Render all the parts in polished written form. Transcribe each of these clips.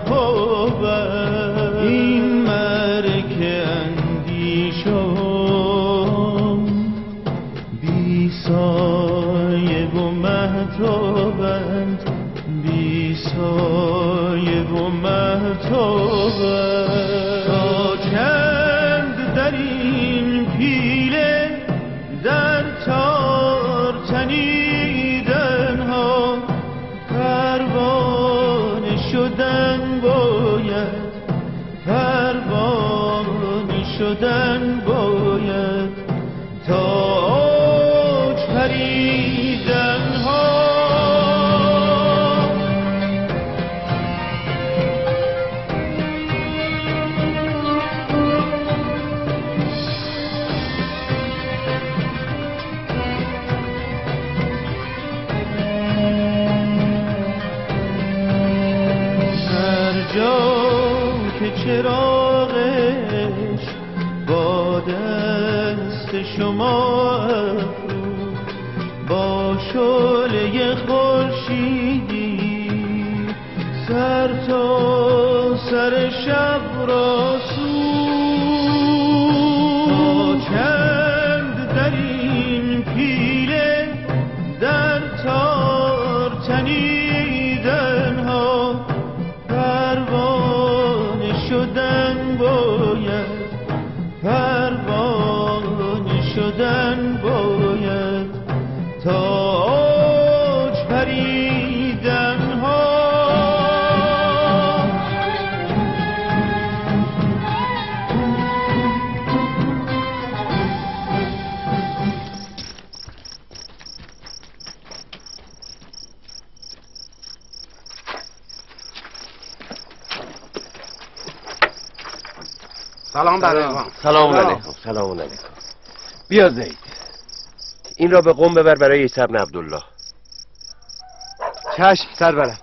خوب این مرگ اندیشم بی سایه و مهتابند بی سایه و مهتابند تا چند در این پیله در تار تنیدن ها پروانه شدن باید پروانه شدن باید تا اوج پریدن ها چراغش با دست شما افروخت با شعله خورشیدی سر تا سر شب را سوخت تا چند در این پیله در تار تنیدن ها شدن باید پروانه شدن باید تا اوج پریدن ها سلام علیکم. سلام علیکم. سلام علیکم. بیا زید این را به قم ببر برای عیسی بن عبدالله. چشم سرورم.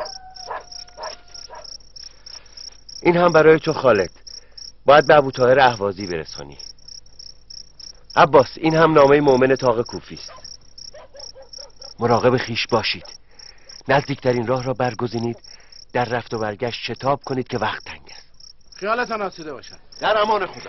این هم برای تو خالد، باید به ابوطاهر اهوازی برسانی. عباس این هم نامه مومن طاق کوفی است. مراقب خیش باشید، نزدیکترین راه را برگزینید، در رفت و برگشت شتاب کنید که وقت تنگ است. خیالتان آسوده باشد. در امان خدا.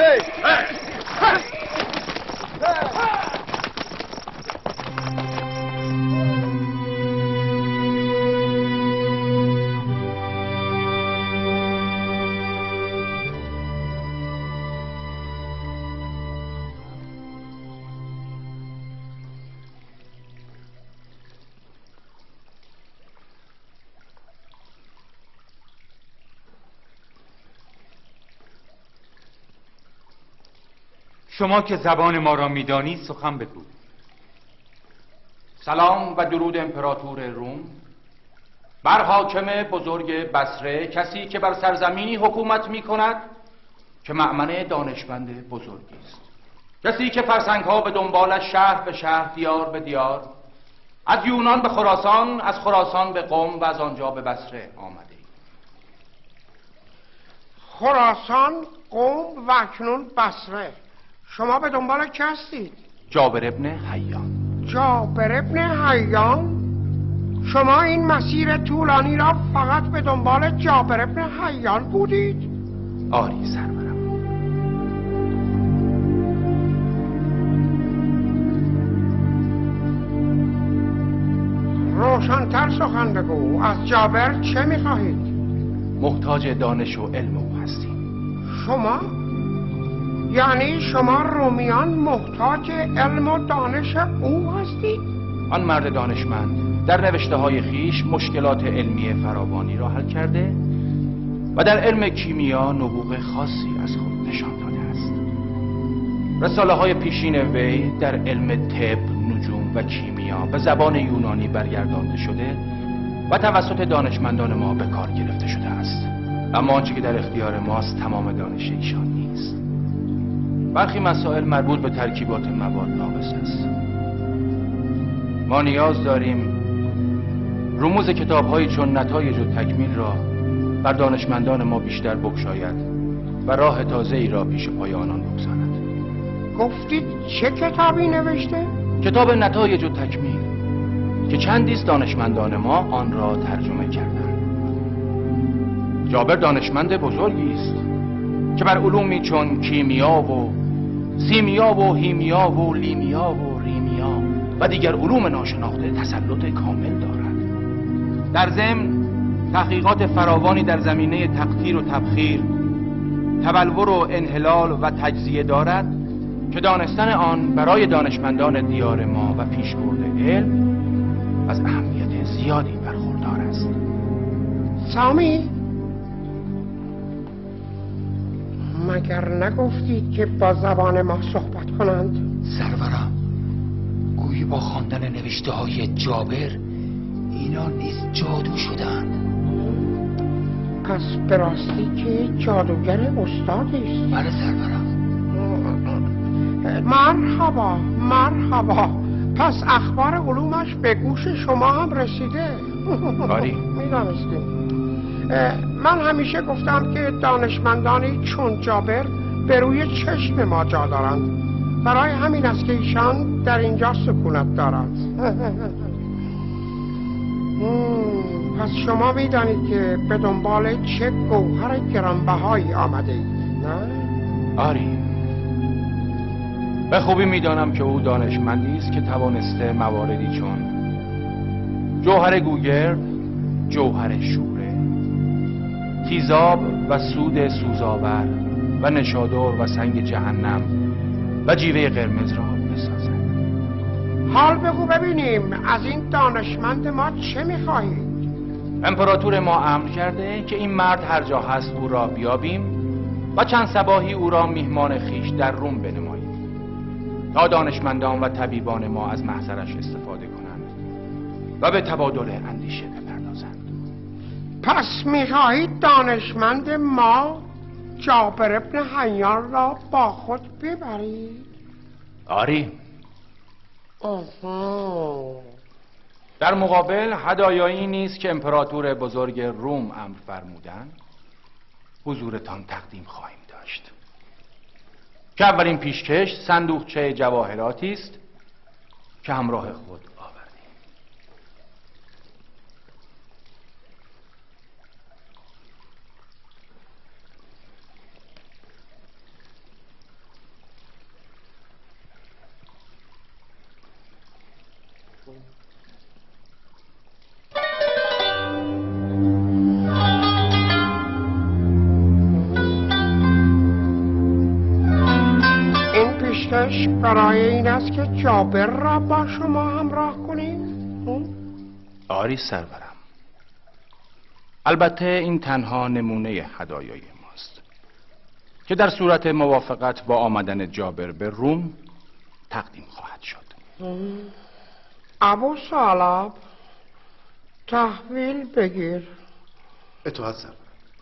شما که زبان ما را میدانی سخن بگو. سلام و درود امپراتور روم بر حاکم بزرگ بصره، کسی که بر سرزمینی حکومت می کند که مأمنه دانشمند بزرگی است، کسی که فرسنگ‌ها به دنبالش شهر به شهر، دیار به دیار، از یونان به خراسان، از خراسان به قم و از آنجا به بصره آمده. خراسان، قم و اکنون بصره. شما به دنبال کی هستید؟ جابر ابن حیان. جابر ابن حیان؟ شما این مسیر طولانی را فقط به دنبال جابر ابن حیان بودید؟ آری سرورم. روشن‌تر سخن بگو. از جابر چه می‌خواهید؟ محتاج دانش و علم او هستیم. شما؟ یعنی شما رومیان محتاج علم و دانش او هستید؟ آن مرد دانشمند در نوشته های خیش مشکلات علمی فراوانی را حل کرده و در علم کیمیا نبوغ خاصی از خود نشان داده است. رساله های پیشین وی در علم طب، نجوم و کیمیا به زبان یونانی برگردانده شده و توسط دانشمندان ما به کار گرفته شده است. اما آنچه که در اختیار ماست تمام دانش ایشان نیست. برخی مسائل مربوط به ترکیبات مواد ناقص است. ما نیاز داریم رموز کتاب‌هایی چون نتایج و تکمیل را بر دانشمندان ما بیشتر بگشاید و راه تازه‌ای را پیش پای آنان بگذارد. گفتید چه کتابی نوشته؟ کتاب نتایج و تکمیل که چندی است دانشمندان ما آن را ترجمه کردند. جابر دانشمند بزرگی است که بر علومی چون کیمیا و سیمیا و هیمیا و لیمیا و ریمیا و دیگر علوم ناشناخته تسلط کامل دارد. در ضمن تحقیقات فراوانی در زمینه تقطیر و تبخیر، تبلور و انحلال و تجزیه دارد که دانستن آن برای دانشمندان دیار ما و پیشبرد علم از اهمیت زیادی برخوردار است. سامی، مگر نگفتید که با زبان ما صحبت کنند؟ سرورم، گویی با خواندن نوشته های جابر اینا نیز جادو شدن. پس به راستی که جادوگر استادی است؟ بله سرورم. مرحبا. پس اخبار علومش به گوش شما هم رسیده؟ آری. میدانستیم. من همیشه گفتم که دانشمندانی چون جابر به روی چشم ما جا دارند. برای همین است که ایشان در اینجا سکونت دارند. پس شما میدانید که به دنبال چه گوهر گرانبهایی آمده اید، نه؟ آری، به خوبی میدانم که او دانشمندی است که توانسته مواردی چون جوهر گوگرد، جوهر شوره، تیزاب و سود سوزآور و نشادر و سنگ جهنم و جیوه قرمز را بسازد. حال بگو ببینیم از این دانشمند ما چه میخواهید؟ امپراتور ما امر کرده که این مرد هر جا هست او را بیابیم و چند صباحی او را میهمان خیش در روم بنماییم تا دانشمندان و طبیبان ما از محضرش استفاده کنند و به تبادل اندیشه بپردازند. پس میخواهید دانشمند ما جابر ابن حیان را با خود ببرید؟ آری. در مقابل هدایایی نیست که امپراتور بزرگ روم امر فرمودند حضورتان تقدیم خواهیم داشت که اولین پیشکش صندوقچه جواهراتی است که همراه خود آوردیم. برای این است که جابر را با شما همراه کنیم؟ آری سرورم. البته این تنها نمونه هدایای ماست که در صورت موافقت با آمدن جابر به روم تقدیم خواهد شد. ابو سالب، تحویل بگیر. اطاعت سرورم.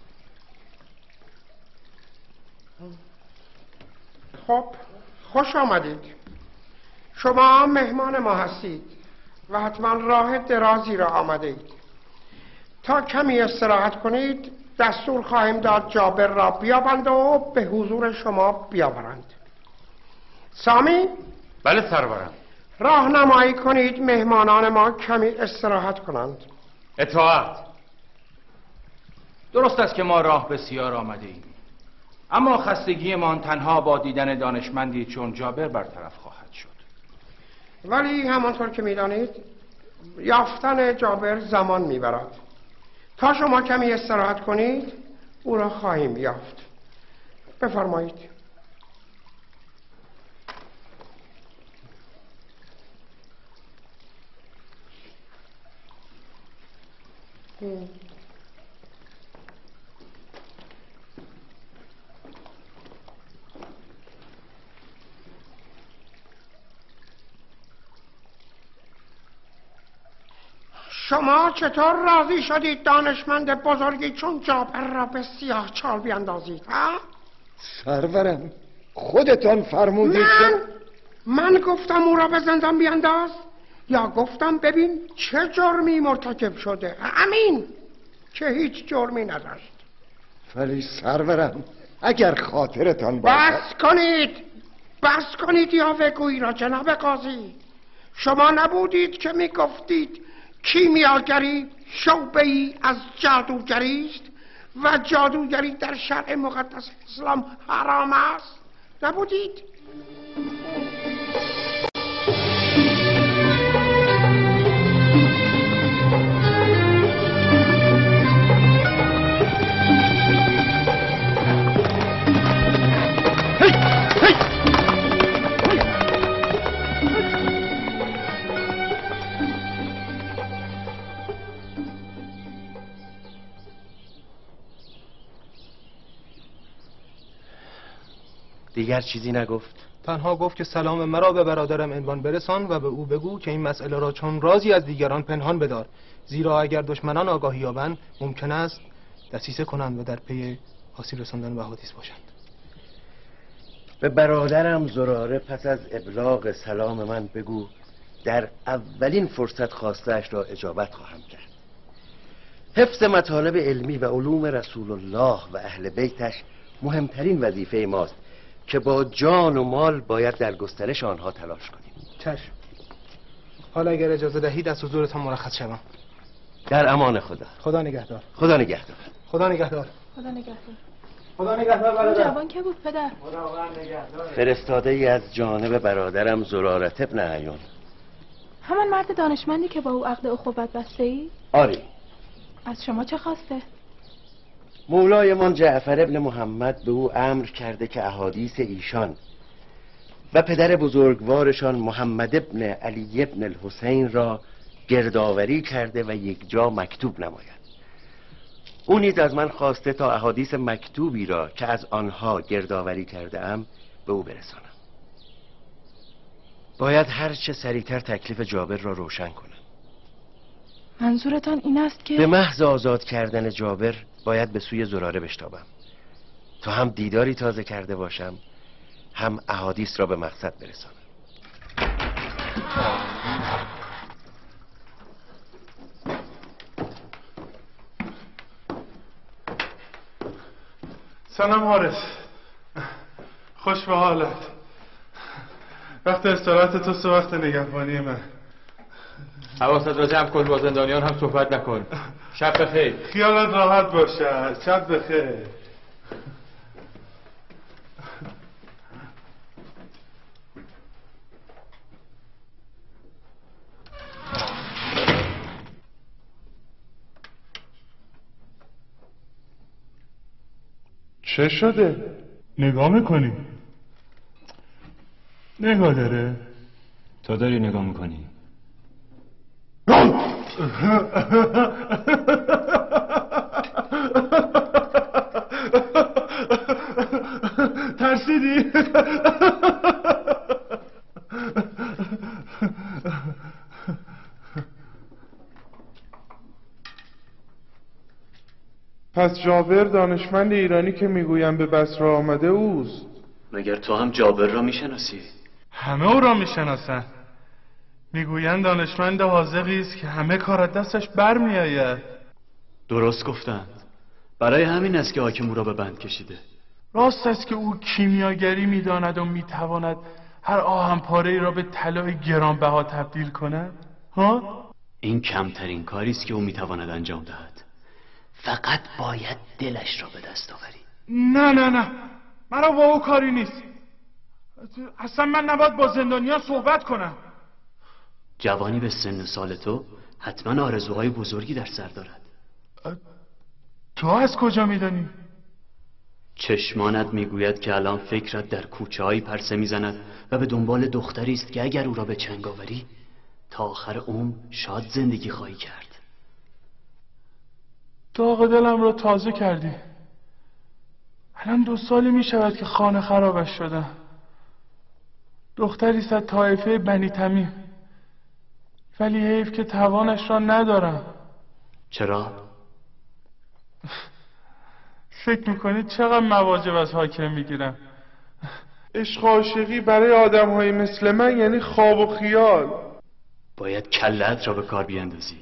خب، خوش آمدید. شما مهمان ما هستید و حتما راه درازی را آمده اید. تا کمی استراحت کنید دستور خواهیم داد جابر را بیابند و به حضور شما بیاورند. سامی؟ بله سرورم. راهنمایی کنید مهمانان ما کمی استراحت کنند. اطاعت. درست است که ما راه بسیار آمده ایم، اما خستگیمان تنها با دیدن دانشمندی چون جابر برطرف خواهد شد. ولی همانطور که میدانید یافتن جابر زمان میبرد. تا شما کمی استراحت کنید او را خواهیم یافت. بفرمایید. شما چطور راضی شدید دانشمند بزرگی چون جابر را به سیاه چال بیاندازید؟ سرورم، خودتان فرمودید که من گفتم او را به زندان بیانداز یا گفتم ببین چه جرمی مرتکب شده؟ امین که هیچ جرمی نداشت. ولی سرورم اگر خاطرتان باشد بس کنید یا وگویی را جناب قاضی. شما نبودید که میگفتید کیمیاگری شعبه‌ای از جادوگری است و جادوگری در شرع مقدس اسلام حرام است؟ نبودید؟ دیگر چیزی نگفت؟ تنها گفت که سلام مرا به برادرم عنوان برسان و به او بگو که این مسئله را چون رازی از دیگران پنهان بدار، زیرا اگر دشمنان آگاهی یابند ممکن است دسیسه کنند و در پی آسیب رساندن به احادیث باشند. به برادرم زراره پس از ابلاغ سلام من بگو در اولین فرصت خواسته‌اش را اجابت خواهم کرد. حفظ مطالب علمی و علوم رسول الله و اهل بیتش مهمترین وظیفه ماست که با جان و مال باید در گسترش آنها تلاش کنیم. چشم. حالا اگر اجازه دهید از حضورتان مرخص شوم. در امان خدا. خدا نگهدار. خدا نگهدار. خدا نگهدار. خدا نگهدار. خدا نگهدار برادر. جوان که بود پدر؟ خداوند نگهدار. فرستاده ای از جانب برادرم زرارت ابن عیون. همان مرد دانشمندی که با او عقد اخوت بسته ای؟ آری. از شما چه خواسته؟ مولایمان جعفر ابن محمد به او امر کرده که احادیث ایشان و پدر بزرگوارشان محمد ابن علی ابن الحسین را گردآوری کرده و یک جا مکتوب نماید. او نیز از من خواسته تا احادیث مکتوبی را که از آنها گردآوری کرده ام به او برسانم. باید هر چه سریعتر تکلیف جابر را روشن کنم. منظورتان این است که به محض آزاد کردن جابر باید به سوی زراره بشتابم تا هم دیداری تازه کرده باشم، هم احادیث را به مقصد برسانم. سلام حارس، خوش به حالت. وقت استراحت تو وقت نگهبانی من. حواست را جمع کن، با زندانیان هم صحبت نکن. شب بخیر. خیالت راحت باشه. شب بخیر. چه شده؟ نگاه میکنی؟ نگاه داره؟ تو داری نگاه میکنی؟ ترسیدی؟ پس جابر دانشمند ایرانی که میگویم به بصره آمده اوست. مگر تو هم جابر را میشناسی؟ همه او را میشناسن. میگویند دانشمند حاذقی است که همه کار از دستش برمیآید. درست گفتند. برای همین است که حاکم او را به بند کشیده. راست است که او کیمیاگری میداند و میتواند هر آهن پاره‌ای را به طلای گرانبها تبدیل کند؟ ها؟ این کمترین کاری است که او میتواند انجام دهد. فقط باید دلش را به دست آوری. نه مرا با او کاری نیست. اصلا من نباید با زندانیان صحبت کنم. جوانی به سن سال تو حتما آرزوهای بزرگی در سر دارد. تو از کجا میدانی؟ چشمانت میگوید که الان فکرت در کوچه هایی پرسه میزند و به دنبال دختری است که اگر او را به چنگ آوری تا آخر عمر شاد زندگی خواهی کرد. داغ دلم را تازه کردی. الان 2 سالی میشود که خانه خرابش شدم. دختری است از طایفه بنی تمیم، ولی حیف که توانش را ندارم. چرا؟ فکر میکنید چقدر مواجب از حاکم میگیرم؟ عشق عاشقی برای آدم های مثل من یعنی خواب و خیال. باید کلت را به کار بیندازی.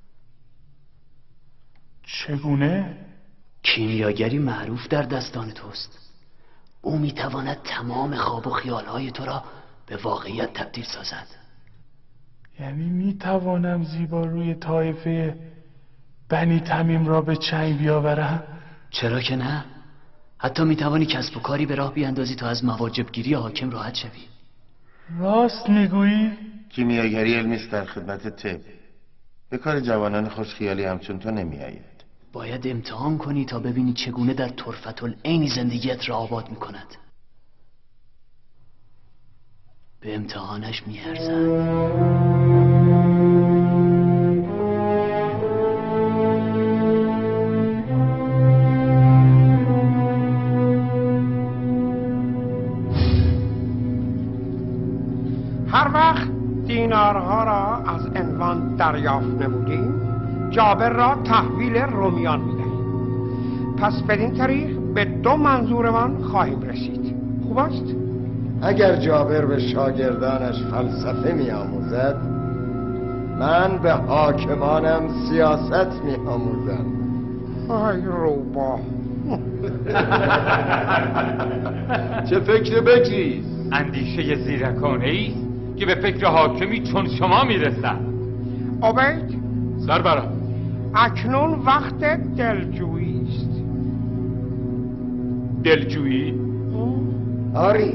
چگونه؟ کیمیاگری معروف در دستان توست. او میتواند تمام خواب و خیالهای تو را به واقعیت تبدیل سازد. یعنی میتوانم زیبا روی طایفه بنی تمیم را به چنگ بیاورم؟ چرا که نه؟ حتی میتوانی کسب و کاری به راه بیاندازی تا از مواجبگیری حاکم راحت شوی. راست میگویی؟ کیمیاگری علمی است در خدمت طب. به کار جوانان خوشخیالی همچون تو نمیآید. باید امتحان کنی تا ببینی چگونه در طرفت العین زندگیت را آباد میکند. به امتحانش میارزد. هر وقت دینارها را از عنوان دریافت نمودیم جابر را تحویل رومیان میدهیم. پس بدین طریق به 2 منظورمان خواهیم رسید. خوب است؟ اگر جابر به شاگردانش فلسفه می آموزد، من به حاکمانم سیاست می آموزم. ای روبا چه فکر بکریز؟ اندیشه زیرکانه ای که به فکر حاکمی چون شما میرسد. عبید سربرم. اکنون وقت دلجویی است. دلجویی؟ آری،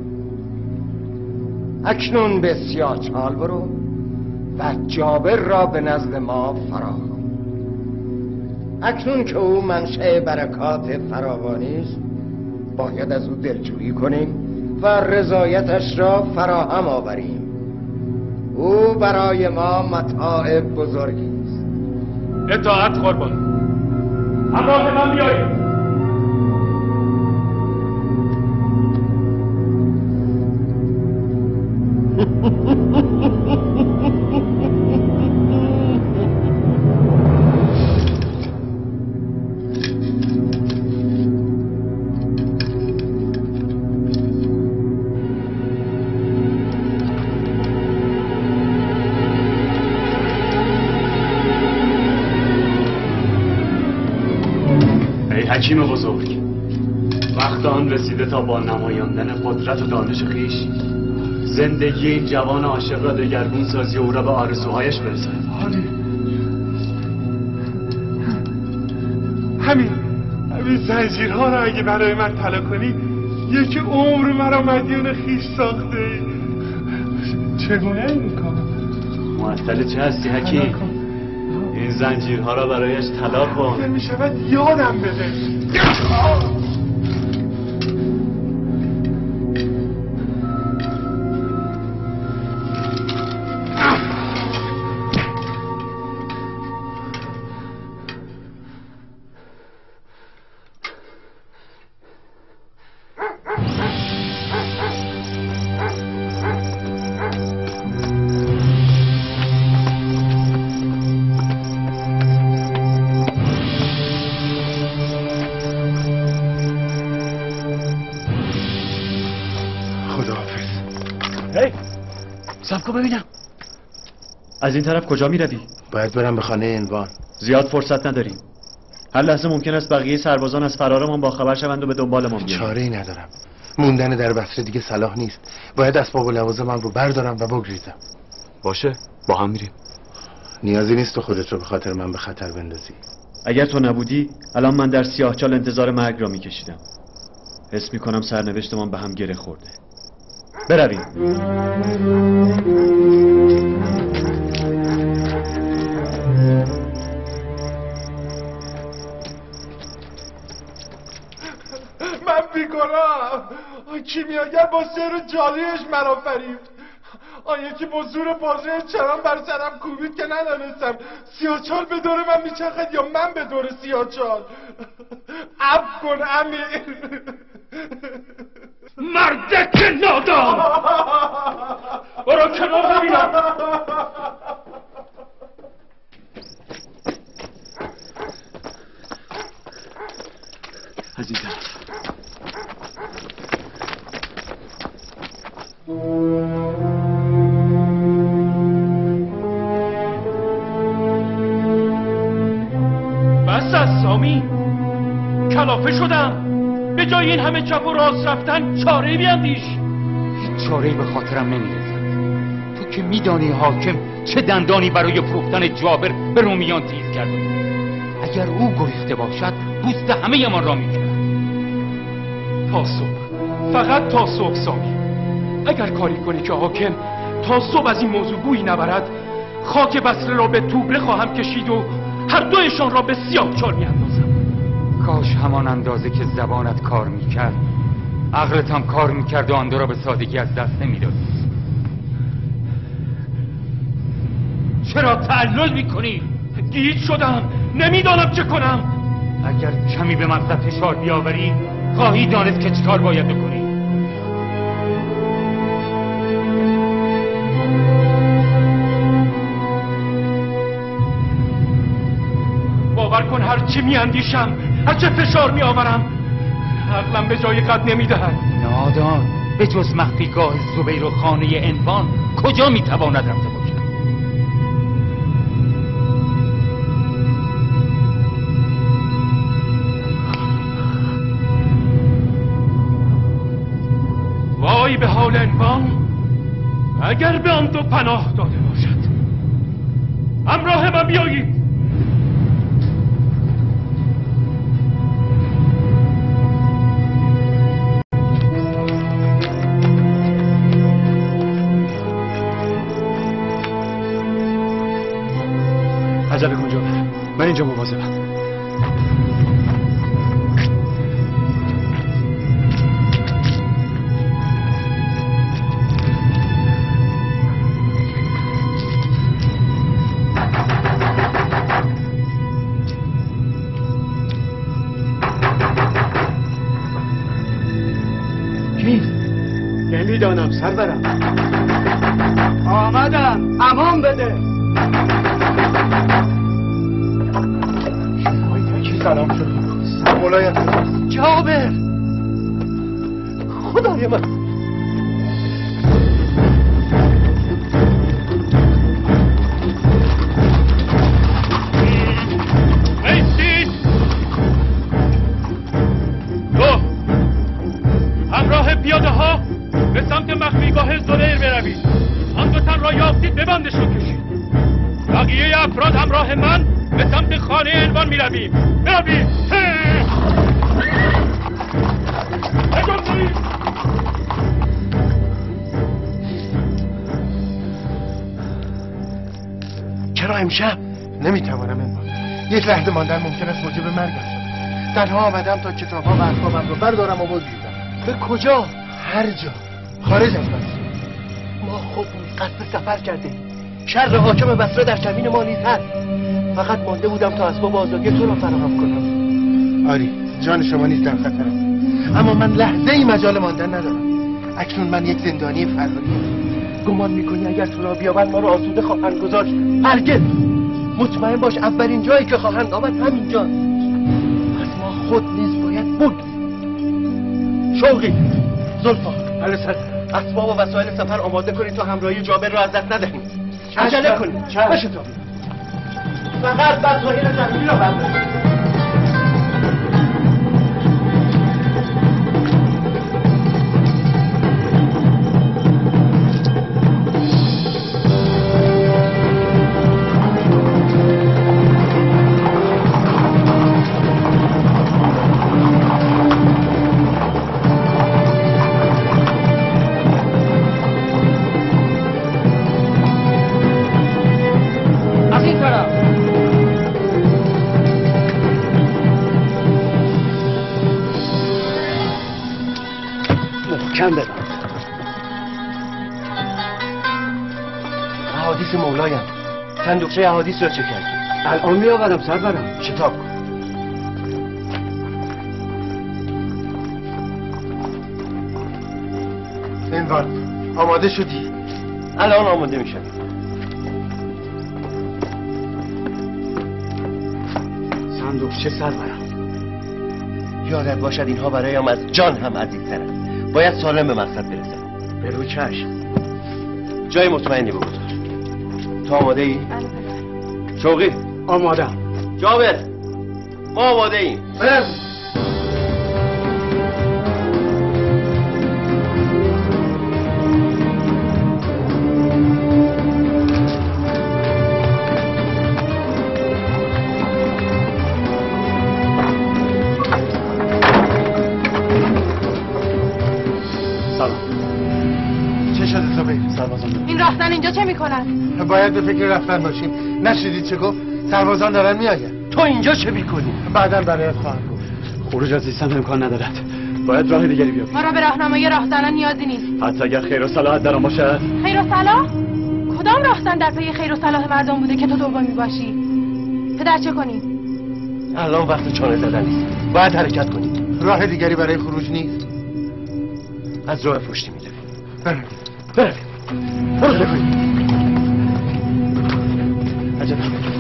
اکنون به سیاهچال برو و جابر را به نزد ما فراخوان. اکنون که او منشأ برکات فراوانی است، باید از او دلجویی کنیم و رضایتش را فراهم آوریم. او برای ما متاع بزرگی است. اطاعت قربان. همراه من بیایید. حکیم بزرگ، وقت آن رسیده تا با نمایاندن قدرت و دانش خویش زندگی این جوان عاشق را دگرگون سازی و او را به آرزوهایش برساند. همین زنجیرها را اگه برای من طلا کنی، 1 عمر مرا مدیون خویش ساخته. چگونه این کار؟ معطل چه هستی حکیم؟ این زنجیرها را برایش طلا کن. اگر میشود یادم بده. سب ببینم. از این طرف کجا می روی؟ باید برم به خانه عنوان. زیاد فرصت نداریم. هر لحظه ممکن است بقیه سربازان از فرارمان با خبر شوند و به دنبالمان بیایند. چاره‌ای ندارم. موندن در بصره دیگه صلاح نیست. باید اسباب و لوازمم رو بردارم و بگریزم. باشه، با هم میریم. نیازی نیست تو خودت رو به خاطر من به خطر بندازی. اگر تو نبودی الان من در سیاهچال انتظار مرگ را میکشیدم. حس میکنم سرنوشتمان به هم گره خورده. برویم. من بیگناهم. کیمیاگر با سحر و جادویش مرا فریفت. آن یکی با زور بازوی چرام بر سرم کوبید که ندانستم سیاهچال به دور من میچرخد یا من به دور سیاهچال. عفو کن امیر. مردک نادان، برو کنار ببینم. از این طرف. بس از سامی، کلافه شدم. به جای این همه چپ و راست رفتن چاره‌ای بیندیش. هیچ چاره‌ای به خاطرم نمیرسد. تو که میدانی حاکم چه دندانی برای فروختن جابر به رومیان تیز کرده. اگر او گریخته باشد پوست همه ما را میکنه. تا صبح، فقط تا صبح سامی. اگر کاری کنی که حاکم تا صبح از این موضوع گویی نبرد، خاک بصره را به توبره خواهم کشید و هر دویشان را به سیاهچال میاندازم. کاش همان اندازه که زبانت کار میکرد عقلت هم کار میکرد و آن دو را به سادگی از دست نمیدادی. چرا تعلل میکنی؟ گیج شدم، نمیدانم چه کنم. اگر کمی به مغزت فشار بیاوری خواهی دانست که چیکار باید بکنی. باور کن هر چی میاندیشم، هر چه فشار میآورم، عقلم به جای قد نمیدهد. نادان، به جز مخفیگاه زبیر و خانه انوان کجا میتواند رفته باشد؟ وای به حال انوان اگر به آن دو پناه داده باشد. همراه من بیایید. عجله کن جابر، من اینجا مواظبم. نمیدانم سرورم. آمدم، امان بده. کی سلام شد؟ مولایت جابر، خدای من. ایستید. همراه پیاده ها به سمت مخفیگاه زبیر بروید. آن دو تن را یافتید ببندشون کشید. بقیه افراد همراه من به سمت خانه انوان می رویم. بروید. چرا امشب؟ نمیتوانم انوان. یک لحظه ماندن ممکن است موجب مرگم شد. تنها آمدم تا کتاب‌ها و اسبابم رو بردارم و بگیرم. به کجا؟ هر جا خارج از بصره. ما خود نیز قصد سفر کرده. شر حاکم بصره در کمین ما نیز هست. فقط مانده بودم تا اسباب آزادی تو را فراهم کنم. آری، جان شما نیز در خطر است. اما من لحظه ای مجال ماندن ندارم. اکنون من یک زندانی فراری. گمان میکنی اگر تو را بیابند ما را آسوده خواهند گذاشت؟ هرگز. مطمئن باش اولین جایی که خواهند آمد همینجا. پس ما خود نیز باید بگیم. شوقی، زلفا، اسباب و وسایل سفر آماده کنید تا همراهی جابر را از دست ندهیم. عجله کنید. بشتابید. فقط وسایل زمینی را بردارید. احادیث مولایم. صندوقچه احادیث را چه کردی؟ الان می آورم سرورم. شتاب کن. انوان، آماده شدی؟ الان آماده میشم. صندوقچه سرورم. یادت باشد اینها برایم از جان هم عزیزتر است. باید سالم به مقصد برسم. به رو چشم. جای مطمئنی بگذار. تو آماده ای؟ شوقی؟ آمادم. جابر؟ ما آماده ایم. سربازان. این راهزن اینجا چه میکنن؟ باید به فکر رفتن باشیم. نشنیدید چه گفت؟ سربازان دارن میآیند. تو اینجا چه میکنی؟ بعداً برایت خواهم گفت. خروج از زیستان امکان ندارد. باید راه دیگری بیابیم. ما را به راهنمای راهزنان نیازی نیست. حتی اگر خیر و صلاحت در آن باشد. خیر و صلاح؟ کدام راهزن در پی خیر و صلاح مردم بوده که تو دومی باشی؟ پدر چه کنیم؟ الان وقت چانه زدن نیست. باید حرکت کنیم. راه دیگری برای خروج نیست. از راه پشتی میرویم. برویم. برو برویم. عجب.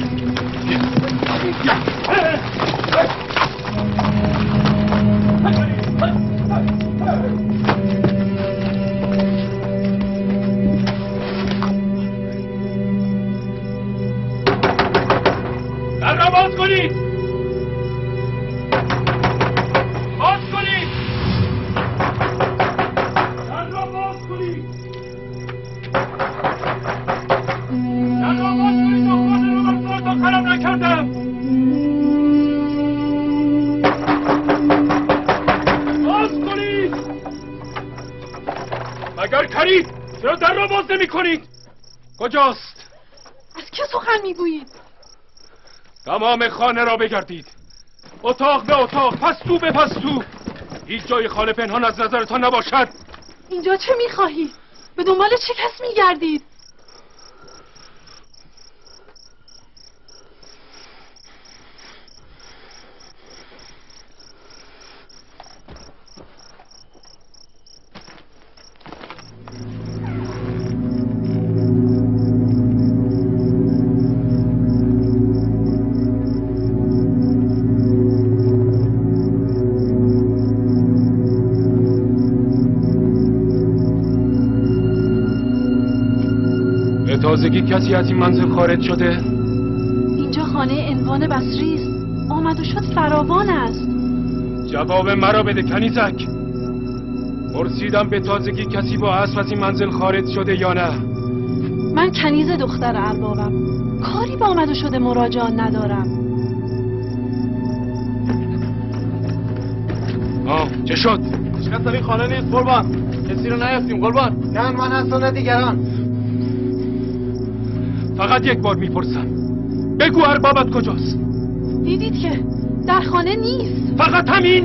در را باز کنید! باز کنید! در را باز کنید! در را باز کنید! دخانه رو بر سر تا خراب نکردم! باز کنید! مگر کرید؟ چرا در را باز نمی کنید؟ کجاست؟ از که سخن میگویید؟ تمام خانه را بگردید، اتاق به اتاق، پستو به پستو، هیچ جای خانه پنهان از نظرتان نباشد. اینجا چه میخواهی؟ به دنبال چه کس میگردید؟ تازگی کسی از این منزل خارج شده؟ اینجا خانه عنوان بصری است. آمد و شد فراوان است. جواب مرا بده کنیزک. پرسیدم به تازگی کسی با اسب از این منزل خارج شده یا نه؟ من کنیز دختر اربابم، کاری با آمد و شده مراجعان ندارم. چه شد؟ هیچ کس در این خانه نیست قربان. کسی رو نیافتیم قربان. نه من هستم نه دیگران. فقط یک بار میپرسم، بگو اربابت کجاست؟ دیدید که در خانه نیست. فقط همین؟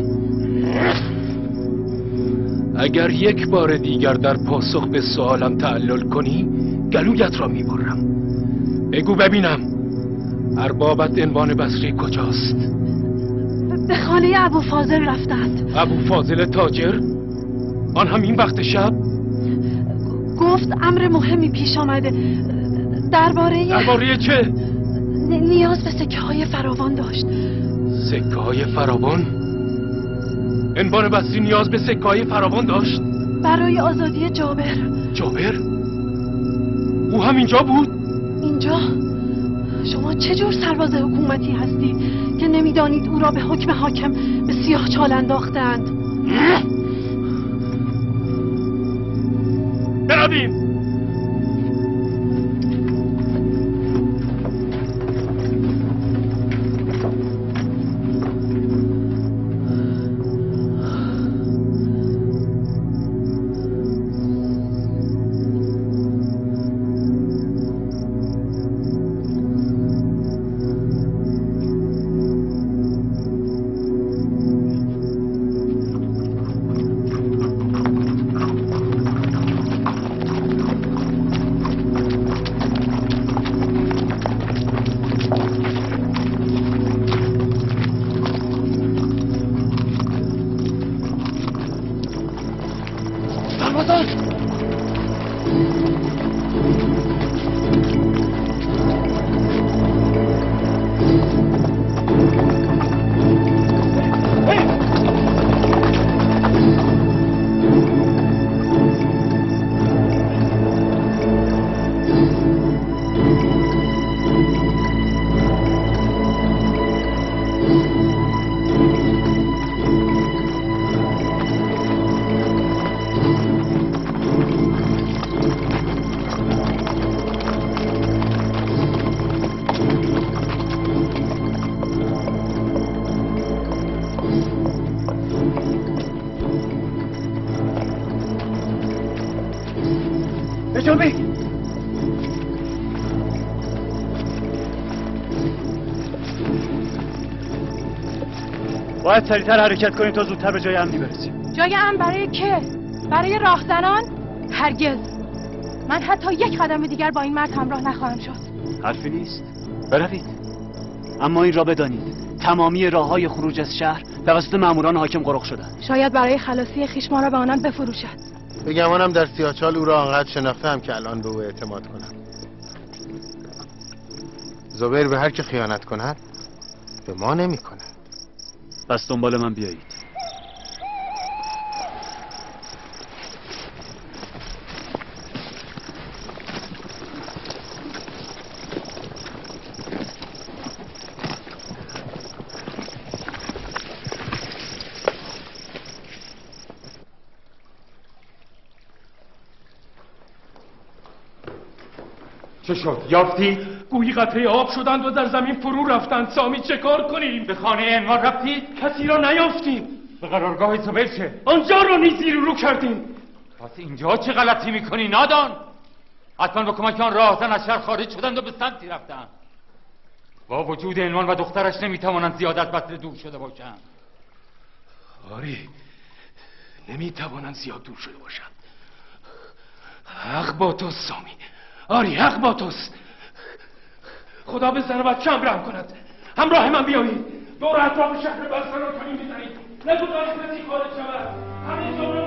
اگر یک بار دیگر در پاسخ به سوالم تعلل کنی گلویت را میبرم. بگو ببینم اربابت عنوان بصری کجاست؟ به خانه ابو فاضل رفتند. ابو فاضل تاجر؟ آن هم این وقت شب؟ گفت امر مهمی پیش آمده. درباره چه؟ نیاز به سکه های فراوان داشت. سکه های فراوان؟ عنوان بصری نیاز به سکه های فراوان داشت؟ برای آزادی جابر. جابر؟ او هم اینجا بود؟ اینجا؟ شما چه جور سرباز حکومتی هستید که نمیدانید او را به حکم حاکم به سیاه چال انداختند؟ برویم. سامی باید سریعتر حرکت کنیم تا زودتر به جای امنی برسیم. جای امن برای که؟ برای راهزنان؟ هرگز. من حتی یک قدم دیگر با این مرد همراه نخواهم شد. حرفی نیست. بروید. اما این را بدانید تمامی راه‌های خروج از شهر توسط ماموران حاکم قرق شدند. شاید برای خلاصی خویش ما را به آنان بفروشد. به گمانم در سیاهچال او را آنقدر شناختم که الان به او اعتماد کنم. زبیر به هر که خیانت کند به ما نمی کند. پس دنبال من بیایید. چه شد؟ یافتی؟ گویی قطره آب شدند و در زمین فرو رفتند. سامی چه کار کنیم؟ به خانه انوار رفتید؟ کسی را نیافتیم. به قرارگاه زبیر چه؟ آنجا را نیز زیر رو کردیم. پس اینجا چه غلطی میکنی نادان؟ حتما به کمک آن راهزن از شهر خارج شدند و به سمتی رفتند. با وجود انوان و دخترش نمیتوانند زیاد از بصره دور شده باشند. آری نمیتوانند زیاد دور شده باشند. حق با توست سامی. آری حق با توست. خدا به زن و بچه‌ام رحم کند. همراه من بیایید. دور اطراف شهر بصره را کمی میزنید. نگذارید کسی خارج شود. همین